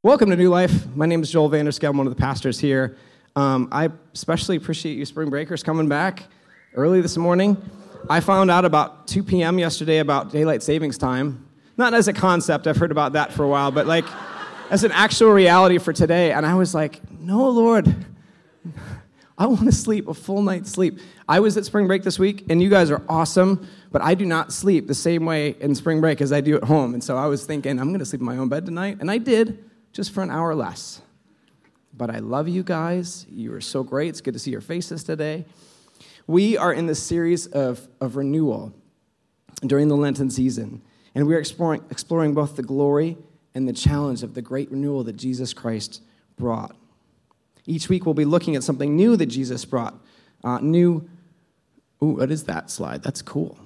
Welcome to New Life. My name is Joel Vanderskel. I'm one of the pastors here. I especially appreciate you spring breakers coming back early this morning. I found out about 2 p.m. yesterday about daylight savings time. Not as a concept, I've heard about that for a while, but like as an actual reality for today. And I was like, no, Lord, I want to sleep, a full night's sleep. I was at spring break this week, and you guys are awesome, but I do not sleep the same way in spring break as I do at home. And so I was thinking, I'm going to sleep in my own bed tonight, and I did. Just for an hour less. But I love you guys. You are so great. It's good to see your faces today. We are in this series of renewal during the Lenten season, and we are exploring both the glory and the challenge of the great renewal that Jesus Christ brought. Each week we'll be looking at something new that Jesus brought. What is that slide? That's cool.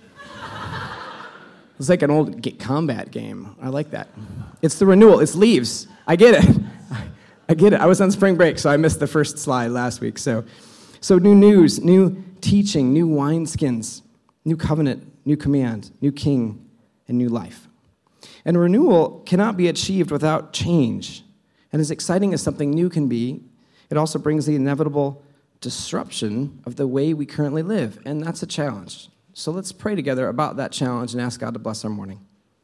It's like an old combat game. I like that. It's the renewal. It's leaves. I get it. I get it. I was on spring break, so I missed the first slide last week. So new news, new teaching, new wineskins, new covenant, new command, new king, and new life. And renewal cannot be achieved without change. And as exciting as something new can be, it also brings the inevitable disruption of the way we currently live. And that's a challenge. So let's pray together about that challenge and ask God to bless our morning.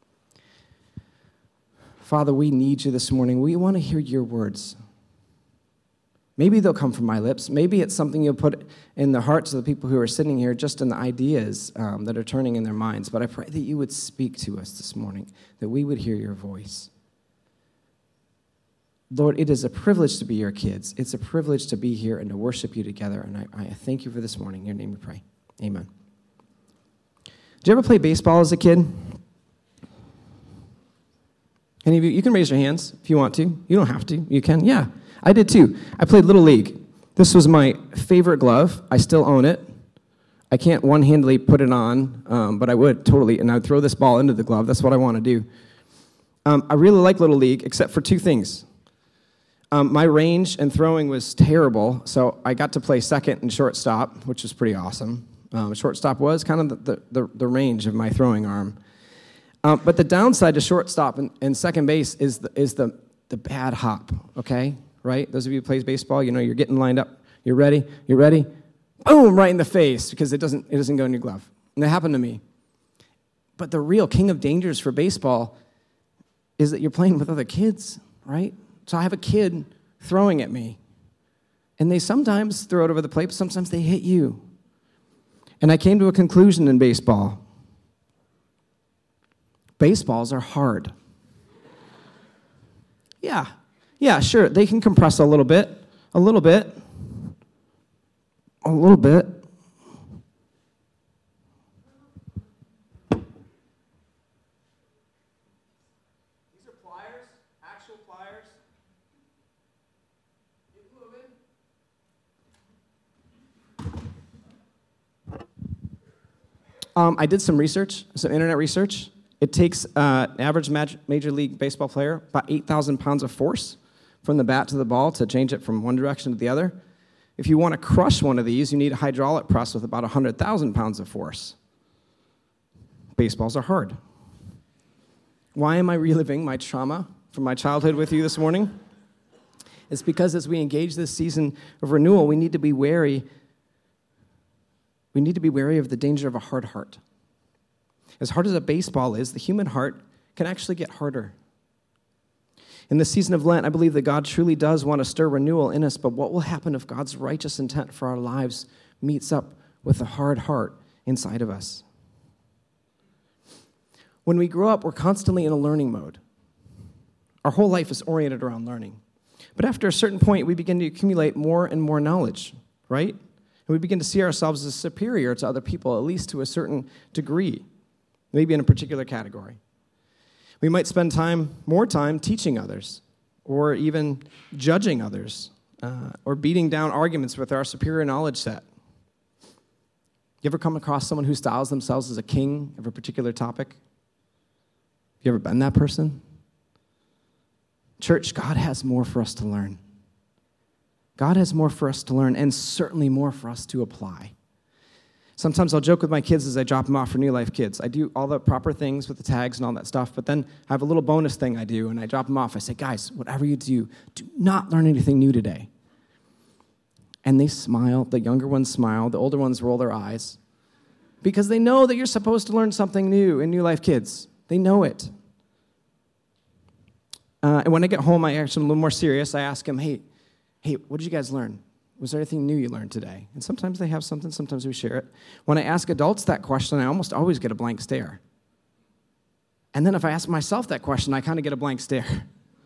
Father, we need you this morning. We want to hear your words. Maybe they'll come from my lips. Maybe it's something you'll put in the hearts of the people who are sitting here, just in the ideas that are turning in their minds. But I pray that you would speak to us this morning, that we would hear your voice. Lord, it is a privilege to be your kids. It's a privilege to be here and to worship you together. And I thank you for this morning. In your name we pray. Amen. Did you ever play baseball as a kid? Any of you? You can raise your hands if you want to. You don't have to. You can. Yeah, I did too. I played Little League. This was my favorite glove. I still own it. I can't one-handedly put it on, but I would totally, and I'd throw this ball into the glove. That's what I want to do. I really like Little League, except for two things. My range and throwing was terrible, so I got to play second and shortstop, which was pretty awesome. Shortstop was kind of the range of my throwing arm. But the downside to shortstop and second base is the bad hop, okay? Right? Those of you who play baseball, you know you're getting lined up. You're ready? Boom, right in the face because it doesn't go in your glove. And that happened to me. But the real king of dangers for baseball is that you're playing with other kids, right? So I have a kid throwing at me. And they sometimes throw it over the plate, but sometimes they hit you. And I came to a conclusion in baseball. Baseballs are hard. Yeah, sure. They can compress a little bit. These are pliers, actual pliers. Keep moving. I did some internet research. It takes an average Major League Baseball player about 8,000 pounds of force from the bat to the ball to change it from one direction to the other. If you want to crush one of these, you need a hydraulic press with about 100,000 pounds of force. Baseballs are hard. Why am I reliving my trauma from my childhood with you this morning? It's because as we engage this season of renewal, we need to be wary. We need to be wary of the danger of a hard heart. As hard as a baseball is, the human heart can actually get harder. In the season of Lent, I believe that God truly does want to stir renewal in us, but what will happen if God's righteous intent for our lives meets up with a hard heart inside of us? When we grow up, we're constantly in a learning mode. Our whole life is oriented around learning. But after a certain point, we begin to accumulate more and more knowledge, right? And we begin to see ourselves as superior to other people, at least to a certain degree. Maybe in a particular category. We might spend more time teaching others, or even judging others, or beating down arguments with our superior knowledge set. You ever come across someone who styles themselves as a king of a particular topic? You ever been that person? Church, God has more for us to learn. God has more for us to learn, and certainly more for us to apply. Sometimes I'll joke with my kids as I drop them off for New Life Kids. I do all the proper things with the tags and all that stuff, but then I have a little bonus thing I do, and I drop them off. I say, guys, whatever you do not learn anything new today. And they smile. The younger ones smile. The older ones roll their eyes because they know that you're supposed to learn something new in New Life Kids. They know it. And when I get home, I ask them a little more serious. I ask them, hey, what did you guys learn? Was there anything new you learned today? And sometimes they have something, sometimes we share it. When I ask adults that question, I almost always get a blank stare. And then if I ask myself that question, I kind of get a blank stare.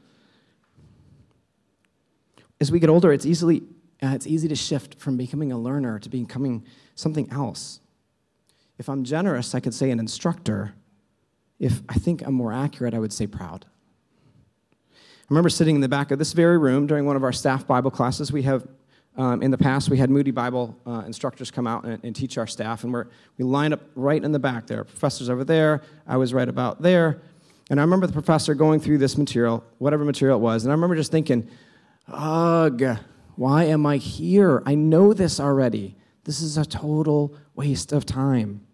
As we get older, it's easy to shift from becoming a learner to becoming something else. If I'm generous, I could say an instructor. If I think I'm more accurate, I would say proud. I remember sitting in the back of this very room during one of our staff Bible classes. We have in the past, we had Moody Bible instructors come out and teach our staff, and we lined up right in the back there. Professor's over there. I was right about there. And I remember the professor going through this material, whatever material it was, and I remember just thinking, ugh, why am I here? I know this already. This is a total waste of time.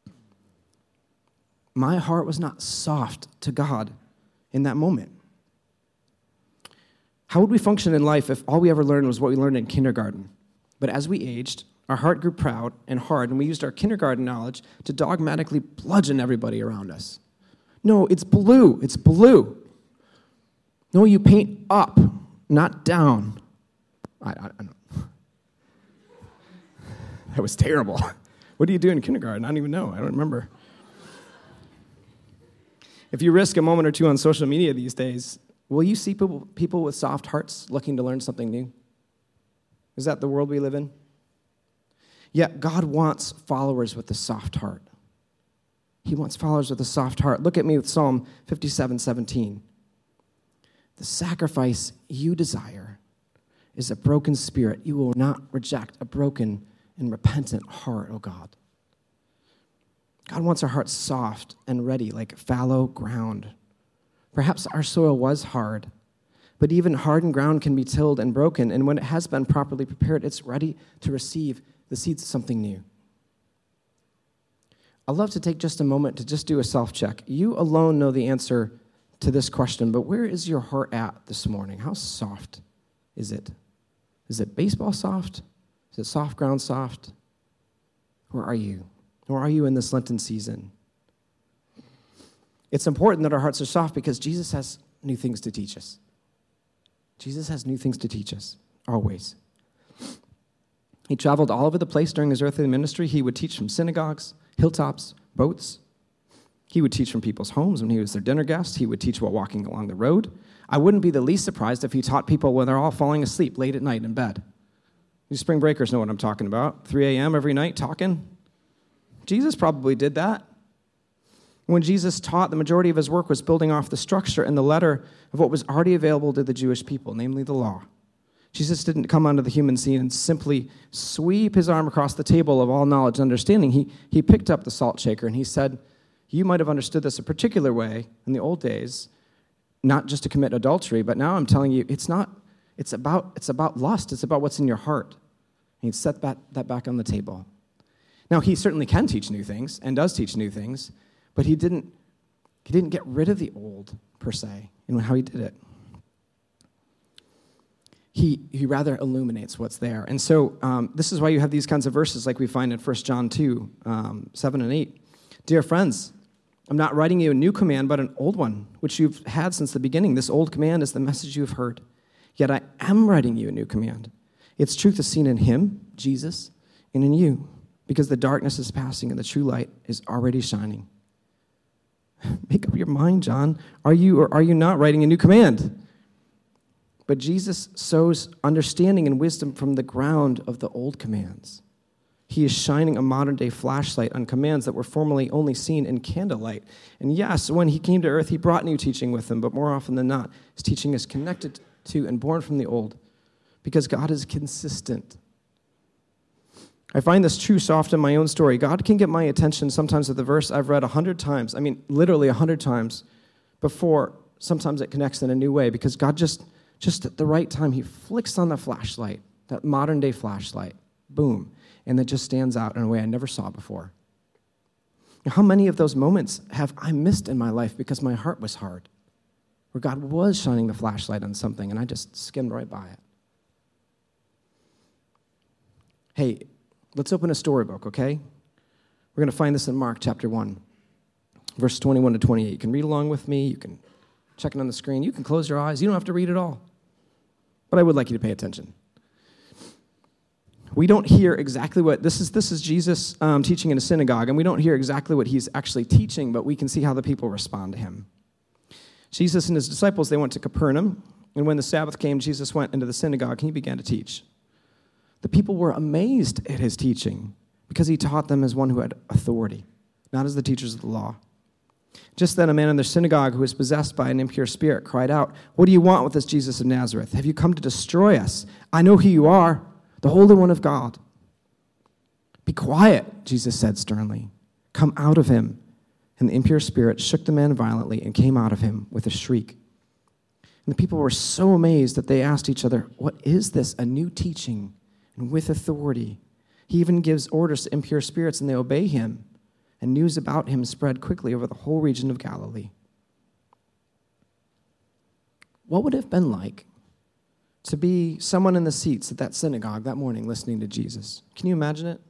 My heart was not soft to God in that moment. How would we function in life if all we ever learned was what we learned in kindergarten? But as we aged, our heart grew proud and hard, and we used our kindergarten knowledge to dogmatically bludgeon everybody around us. No, it's blue. It's blue. No, you paint up, not down. I don't. That was terrible. What do you do in kindergarten? I don't even know. I don't remember. If you risk a moment or two on social media these days, will you see people with soft hearts looking to learn something new? Is that the world we live in? Yet God wants followers with a soft heart. He wants followers with a soft heart. Look at me with Psalm 57:17. The sacrifice you desire is a broken spirit. You will not reject a broken and repentant heart, O God. God wants our hearts soft and ready like fallow ground. Perhaps our soil was hard, but even hardened ground can be tilled and broken, and when it has been properly prepared, it's ready to receive the seeds of something new. I'd love to take just a moment to just do a self-check. You alone know the answer to this question, but where is your heart at this morning? How soft is it? Is it baseball soft? Is it soft ground soft? Where are you? Where are you in this Lenten season? It's important that our hearts are soft because Jesus has new things to teach us. Jesus has new things to teach us, always. He traveled all over the place during his earthly ministry. He would teach from synagogues, hilltops, boats. He would teach from people's homes when he was their dinner guest. He would teach while walking along the road. I wouldn't be the least surprised if he taught people when they're all falling asleep late at night in bed. You spring breakers know what I'm talking about. 3 a.m. every night talking. Jesus probably did that. When Jesus taught, the majority of his work was building off the structure and the letter of what was already available to the Jewish people, namely the law. Jesus didn't come onto the human scene and simply sweep his arm across the table of all knowledge and understanding. He picked up the salt shaker and he said, you might have understood this a particular way in the old days, not just to commit adultery, but now I'm telling you, it's about lust. It's about what's in your heart. And he set that back on the table. Now, he certainly can teach new things and does teach new things, but he didn't get rid of the old, per se, in how he did it. He rather illuminates what's there. And so this is why you have these kinds of verses like we find in 1 John 2, 7 and 8. Dear friends, I'm not writing you a new command, but an old one, which you've had since the beginning. This old command is the message you have heard. Yet I am writing you a new command. Its truth is seen in him, Jesus, and in you, because the darkness is passing and the true light is already shining. Make up your mind, John. Are you or are you not writing a new command? But Jesus sows understanding and wisdom from the ground of the old commands. He is shining a modern-day flashlight on commands that were formerly only seen in candlelight. And yes, when he came to earth, he brought new teaching with him, but more often than not, his teaching is connected to and born from the old, because God is consistent. I find this true so often in my own story. God can get my attention sometimes with a verse I've read 100 times. I mean, literally 100 times before sometimes it connects in a new way, because God just at the right time, he flicks on the flashlight, that modern-day flashlight. Boom. and that just stands out in a way I never saw before. How many of those moments have I missed in my life because my heart was hard, where God was shining the flashlight on something and I just skimmed right by it? Hey, let's open a storybook, okay? We're going to find this in Mark chapter 1, verse 21 to 28. You can read along with me. You can check it on the screen. You can close your eyes. You don't have to read it all. But I would like you to pay attention. We don't hear exactly what, this is Jesus teaching in a synagogue, and we don't hear exactly what he's actually teaching, but we can see how the people respond to him. Jesus and his disciples, they went to Capernaum, and when the Sabbath came, Jesus went into the synagogue, and he began to teach. The people were amazed at his teaching because he taught them as one who had authority, not as the teachers of the law. Just then a man in their synagogue who was possessed by an impure spirit cried out, "What do you want with this Jesus of Nazareth? Have you come to destroy us? I know who you are, the Holy One of God." "Be quiet," Jesus said sternly. "Come out of him." And the impure spirit shook the man violently and came out of him with a shriek. And the people were so amazed that they asked each other, "What is this? A new teaching and with authority. He even gives orders to impure spirits and they obey him." And news about him spread quickly over the whole region of Galilee. What would it have been like to be someone in the seats at that synagogue that morning listening to Jesus? Can you imagine it?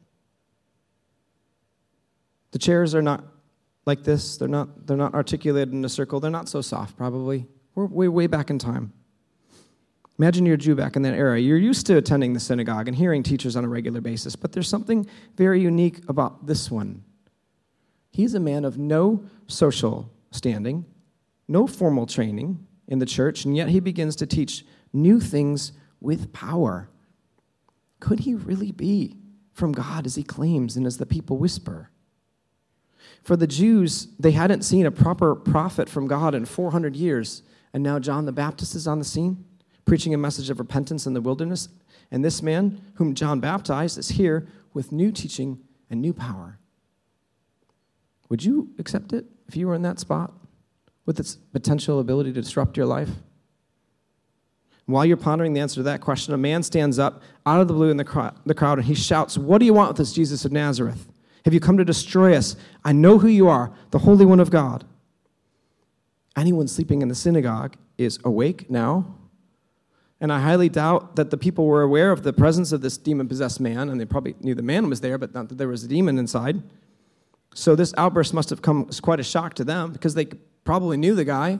The chairs are not like this. They're not articulated in a circle. They're not so soft, probably. We're way back in time. Imagine you're a Jew back in that era. You're used to attending the synagogue and hearing teachers on a regular basis, but there's something very unique about this one. He's a man of no social standing, no formal training in the church, and yet he begins to teach new things with power. Could he really be from God as he claims and as the people whisper? For the Jews, they hadn't seen a proper prophet from God in 400 years, and now John the Baptist is on the scene, preaching a message of repentance in the wilderness, and this man, whom John baptized, is here with new teaching and new power. Would you accept it if you were in that spot with its potential ability to disrupt your life? While you're pondering the answer to that question, a man stands up out of the blue in the crowd, and he shouts, "What do you want with this Jesus of Nazareth? Have you come to destroy us? I know who you are, the Holy One of God." Anyone sleeping in the synagogue is awake now, and I highly doubt that the people were aware of the presence of this demon-possessed man, and they probably knew the man was there, but not that there was a demon inside. So this outburst must have come as quite a shock to them because they probably knew the guy.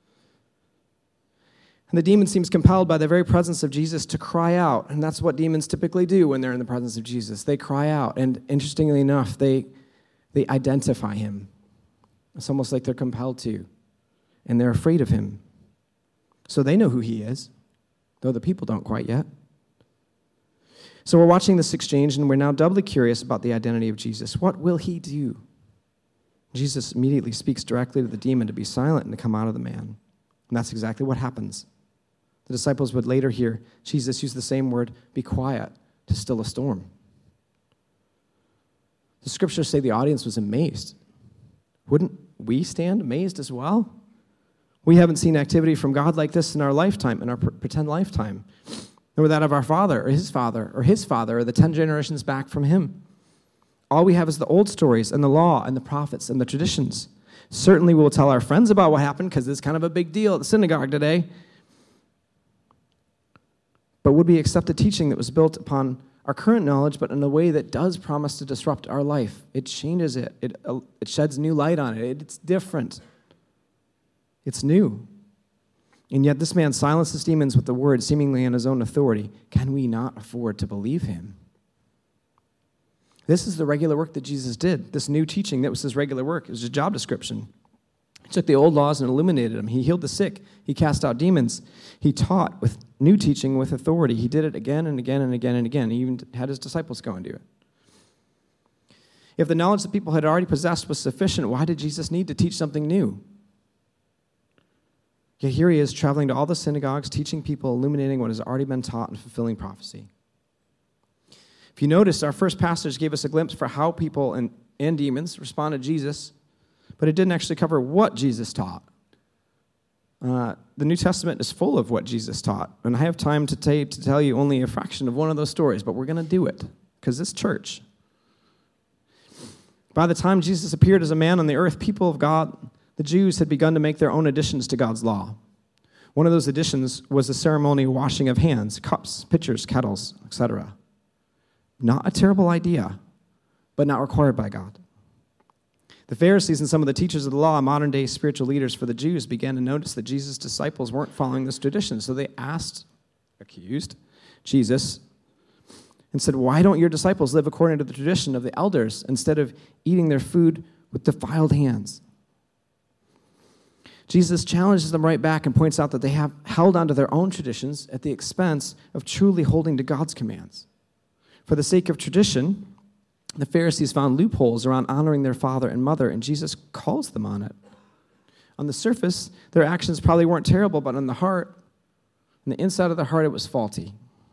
And the demon seems compelled by the very presence of Jesus to cry out, and that's what demons typically do when they're in the presence of Jesus. They cry out, and interestingly enough, they identify him. It's almost like they're compelled to, and they're afraid of him. So they know who he is, though the people don't quite yet. So we're watching this exchange, and we're now doubly curious about the identity of Jesus. What will he do? Jesus immediately speaks directly to the demon to be silent and to come out of the man. And that's exactly what happens. The disciples would later hear Jesus use the same word, "be quiet," to still a storm. The scriptures say the audience was amazed. Wouldn't we stand amazed as well? We haven't seen activity from God like this in our lifetime, in our pretend lifetime, nor that of our father, or his father, or the 10 generations back from him. All we have is the old stories and the law and the prophets and the traditions. Certainly we will tell our friends about what happened because it's kind of a big deal at the synagogue today. But would we accept a teaching that was built upon our current knowledge, but in a way that does promise to disrupt our life? It changes it. It sheds new light on it. It's different. It's new. And yet this man silences demons with the word, seemingly on his own authority. Can we not afford to believe him? This is the regular work that Jesus did. This new teaching, that was his regular work. It was his job description. He took the old laws and illuminated them. He healed the sick. He cast out demons. He taught with new teaching with authority. He did it again and again and again and again. He even had his disciples go and do it. If the knowledge that people had already possessed was sufficient, why did Jesus need to teach something new? Yet here he is traveling to all the synagogues, teaching people, illuminating what has already been taught and fulfilling prophecy. If you notice, our first passage gave us a glimpse for how people and demons respond to Jesus, but it didn't actually cover what Jesus taught. The New Testament is full of what Jesus taught, and I have time to tell you only a fraction of one of those stories, but we're going to do it. because it's church. By the time Jesus appeared as a man on the earth, people of God, the Jews, had begun to make their own additions to God's law. One of those additions was the ceremonial washing of hands, cups, pitchers, kettles, etc. Not a terrible idea, but not required by God. The Pharisees and some of the teachers of the law, modern-day spiritual leaders for the Jews, began to notice that Jesus' disciples weren't following this tradition. So they accused Jesus, and said, "Why don't your disciples live according to the tradition of the elders instead of eating their food with defiled hands?" Jesus challenges them right back and points out that they have held onto their own traditions at the expense of truly holding to God's commands. For the sake of tradition, the Pharisees found loopholes around honoring their father and mother, and Jesus calls them on it. On the surface, their actions probably weren't terrible, but on the heart, on the inside of the heart, it was faulty.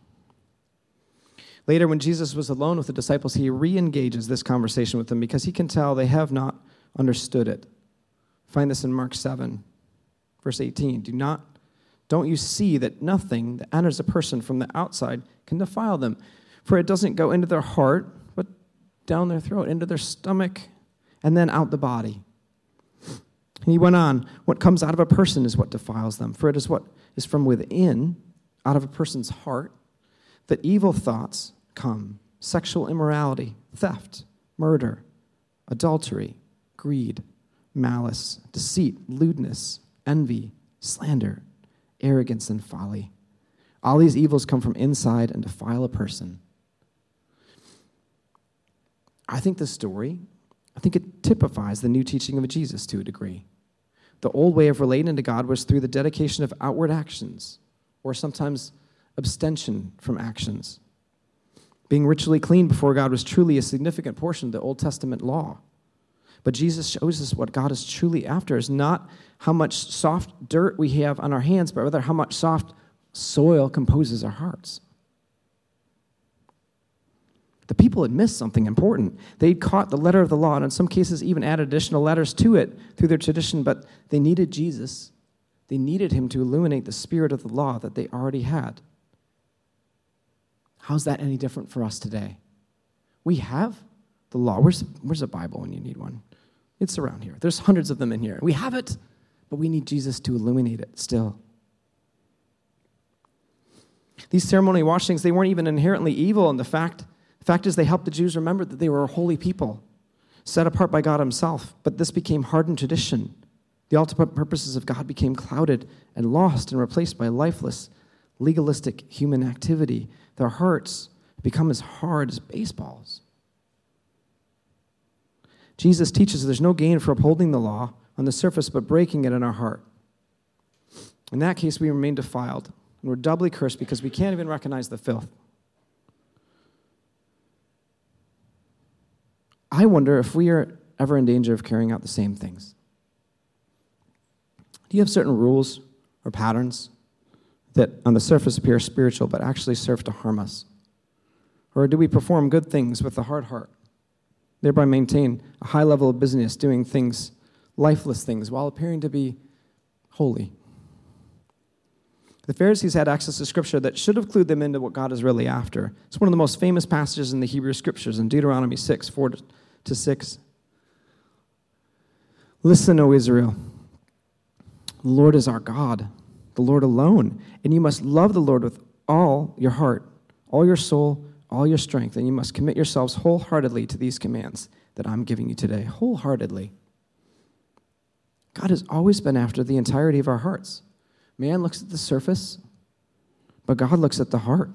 Later, when Jesus was alone with the disciples, he re-engages this conversation with them because he can tell they have not understood it. Find this in Mark 7, verse 18. Don't you see that nothing that enters a person from the outside can defile them? For it doesn't go into their heart, but down their throat, into their stomach, and then out the body. And he went on, what comes out of a person is what defiles them. For it is what is from within, out of a person's heart, that evil thoughts come: sexual immorality, theft, murder, adultery, greed, malice, deceit, lewdness, envy, slander, arrogance, and folly. All these evils come from inside and defile a person. I think it typifies the new teaching of Jesus to a degree. The old way of relating to God was through the dedication of outward actions, or sometimes abstention from actions. Being ritually clean before God was truly a significant portion of the Old Testament law. But Jesus shows us what God is truly after is not how much soft dirt we have on our hands, but rather how much soft soil composes our hearts. The people had missed something important. They'd caught the letter of the law, and in some cases even added additional letters to it through their tradition, but they needed Jesus. They needed him to illuminate the spirit of the law that they already had. How's that any different for us today? We have the law. Where's a Bible when you need one? It's around here. There's hundreds of them in here. We have it, but we need Jesus to illuminate it still. These ceremonial washings, they weren't even inherently evil, and the fact is they helped the Jews remember that they were a holy people, set apart by God himself, but this became hardened tradition. The ultimate purposes of God became clouded and lost and replaced by lifeless, legalistic human activity. Their hearts become as hard as baseballs. Jesus teaches there's no gain for upholding the law on the surface, but breaking it in our heart. In that case, we remain defiled, and we're doubly cursed because we can't even recognize the filth. I wonder if we are ever in danger of carrying out the same things. Do you have certain rules or patterns that on the surface appear spiritual but actually serve to harm us? Or do we perform good things with a hard heart, thereby maintain a high level of busyness, doing things, lifeless things, while appearing to be holy? The Pharisees had access to Scripture that should have clued them into what God is really after. It's one of the most famous passages in the Hebrew Scriptures in Deuteronomy 6, 4-6. Listen, O Israel, the Lord is our God, the Lord alone, and you must love the Lord with all your heart, all your soul, all your strength, and you must commit yourselves wholeheartedly to these commands that I'm giving you today, wholeheartedly. God has always been after the entirety of our hearts. Man looks at the surface, but God looks at the heart.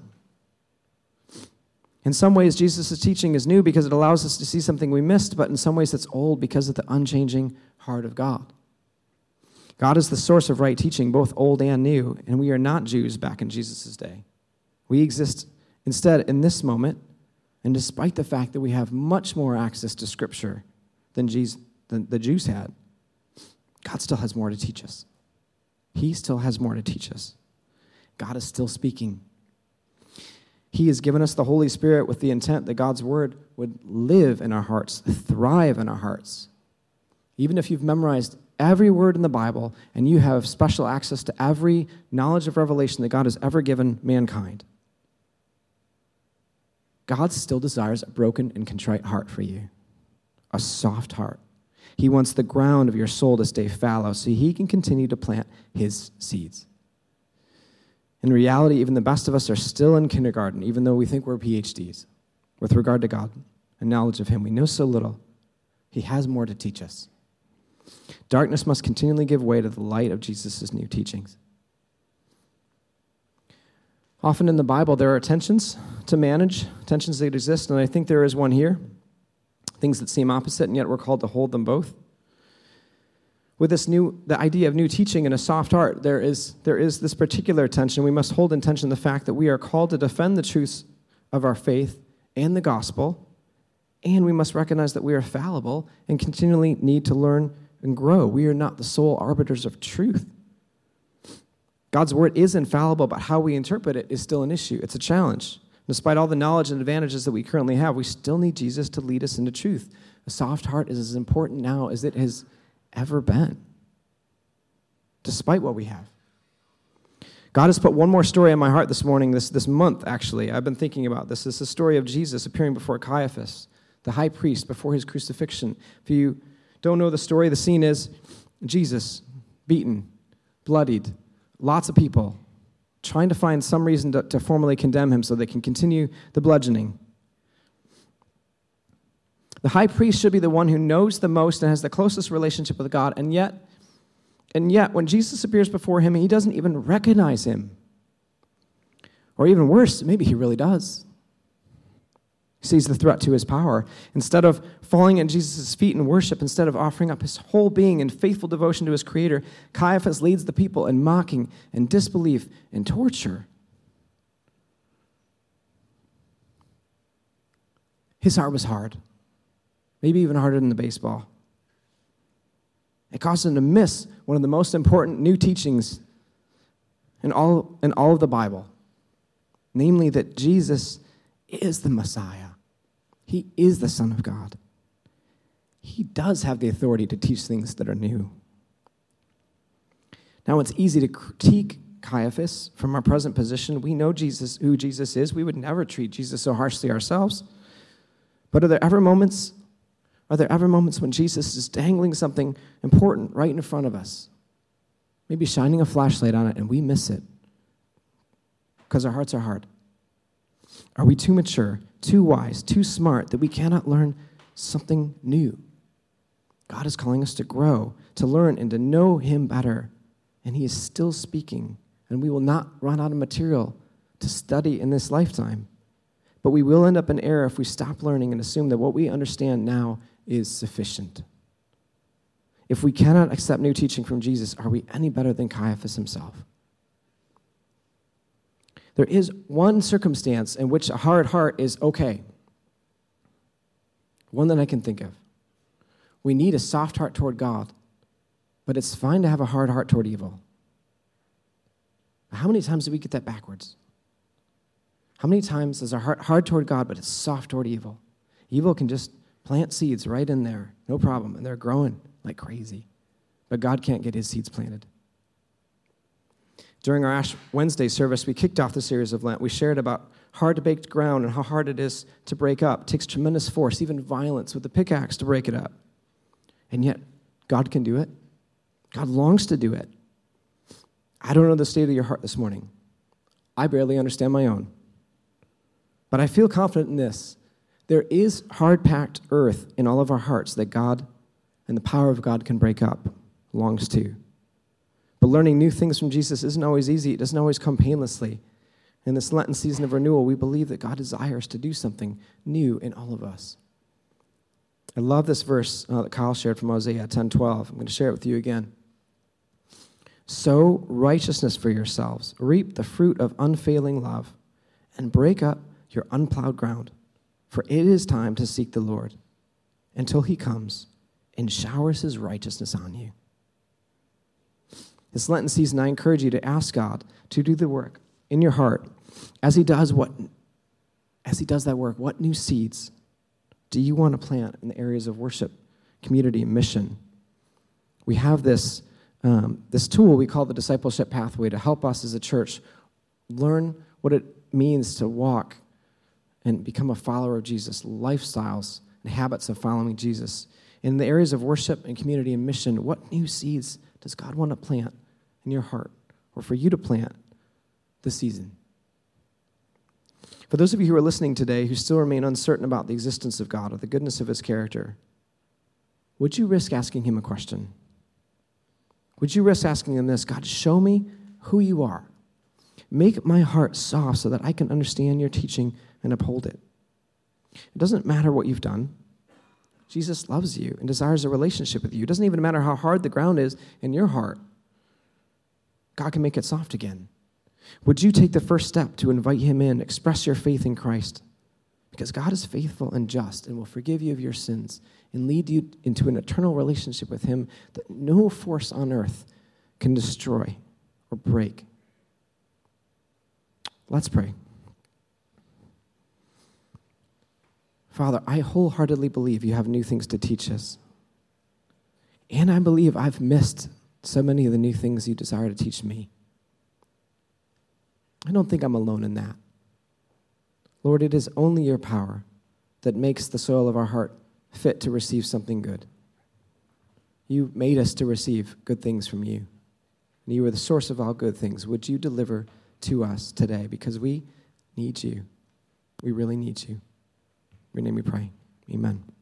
In some ways, Jesus' teaching is new because it allows us to see something we missed, but in some ways it's old because of the unchanging heart of God. God is the source of right teaching, both old and new, and we are not Jews back in Jesus' day. We exist instead in this moment, and despite the fact that we have much more access to Scripture than the Jews had, God still has more to teach us. He still has more to teach us. God is still speaking. He has given us the Holy Spirit with the intent that God's word would live in our hearts, thrive in our hearts. Even if you've memorized every word in the Bible and you have special access to every knowledge of revelation that God has ever given mankind, God still desires a broken and contrite heart for you, a soft heart. He wants the ground of your soul to stay fallow so he can continue to plant his seeds. In reality, even the best of us are still in kindergarten, even though we think we're PhDs with regard to God and knowledge of him. We know so little. He has more to teach us. Darkness must continually give way to the light of Jesus' new teachings. Often in the Bible, there are tensions to manage, tensions that exist, and I think there is one here. Things that seem opposite, and yet we're called to hold them both. With the idea of new teaching and a soft heart, there is this particular tension. We must hold in tension the fact that we are called to defend the truths of our faith and the gospel, and we must recognize that we are fallible and continually need to learn and grow. We are not the sole arbiters of truth. God's word is infallible, but how we interpret it is still an issue. It's a challenge. Despite all the knowledge and advantages that we currently have, we still need Jesus to lead us into truth. A soft heart is as important now as it has ever been, despite what we have. God has put one more story in my heart this morning, this month, actually. I've been thinking about this. This is the story of Jesus appearing before Caiaphas, the high priest, before his crucifixion. If you don't know the story, the scene is Jesus, beaten, bloodied, lots of people trying to find some reason to formally condemn him so they can continue the bludgeoning. The high priest should be the one who knows the most and has the closest relationship with God, and yet, when Jesus appears before him, he doesn't even recognize him. Or even worse, maybe he really does. He sees the threat to his power. Instead of falling at Jesus' feet in worship, instead of offering up his whole being in faithful devotion to his Creator, Caiaphas leads the people in mocking and disbelief and torture. His heart was hard, maybe even harder than the baseball. It caused him to miss one of the most important new teachings in all of the Bible, namely that Jesus is the Messiah. He is the Son of God. He does have the authority to teach things that are new. Now, it's easy to critique Caiaphas from our present position. We know Jesus, who Jesus is. We would never treat Jesus so harshly ourselves. But are there ever moments when Jesus is dangling something important right in front of us? Maybe shining a flashlight on it and we miss it because our hearts are hard. Are we too mature, too wise, too smart that we cannot learn something new? God is calling us to grow, to learn, and to know him better. And he is still speaking, and we will not run out of material to study in this lifetime. But we will end up in error if we stop learning and assume that what we understand now is sufficient. If we cannot accept new teaching from Jesus, are we any better than Caiaphas himself? There is one circumstance in which a hard heart is okay. One that I can think of. We need a soft heart toward God, but it's fine to have a hard heart toward evil. How many times do we get that backwards? How many times is our heart hard toward God, but it's soft toward evil? Evil can just plant seeds right in there, no problem, and they're growing like crazy. But God can't get his seeds planted. During our Ash Wednesday service, we kicked off the series of Lent. We shared about hard-to-baked ground and how hard it is to break up. It takes tremendous force, even violence with the pickaxe to break it up. And yet, God can do it. God longs to do it. I don't know the state of your heart this morning. I barely understand my own. But I feel confident in this. There is hard-packed earth in all of our hearts that God and the power of God can break up, longs to. But learning new things from Jesus isn't always easy. It doesn't always come painlessly. In this Lenten season of renewal, we believe that God desires to do something new in all of us. I love this verse that Kyle shared from Hosea 10:12. I'm going to share it with you again. Sow righteousness for yourselves, reap the fruit of unfailing love, and break up your unplowed ground. For it is time to seek the Lord until he comes and showers his righteousness on you. This Lenten season, I encourage you to ask God to do the work in your heart. As he does that work, what new seeds do you want to plant in the areas of worship, community, and mission? We have this tool we call the discipleship pathway to help us as a church learn what it means to walk and become a follower of Jesus, lifestyles and habits of following Jesus. In the areas of worship and community and mission, what new seeds does God want to plant in your heart or for you to plant this season? For those of you who are listening today who still remain uncertain about the existence of God or the goodness of his character, would you risk asking him a question? Would you risk asking him this: God, show me who you are. Make my heart soft so that I can understand your teaching and uphold it. It doesn't matter what you've done. Jesus loves you and desires a relationship with you. It doesn't even matter how hard the ground is in your heart. God can make it soft again. Would you take the first step to invite him in, express your faith in Christ? Because God is faithful and just and will forgive you of your sins and lead you into an eternal relationship with him that no force on earth can destroy or break. Let's pray. Father, I wholeheartedly believe you have new things to teach us. And I believe I've missed so many of the new things you desire to teach me. I don't think I'm alone in that. Lord, it is only your power that makes the soil of our heart fit to receive something good. You made us to receive good things from you. And you are the source of all good things. Would you deliver to us today? Because we need you. We really need you. In your name we pray. Amen.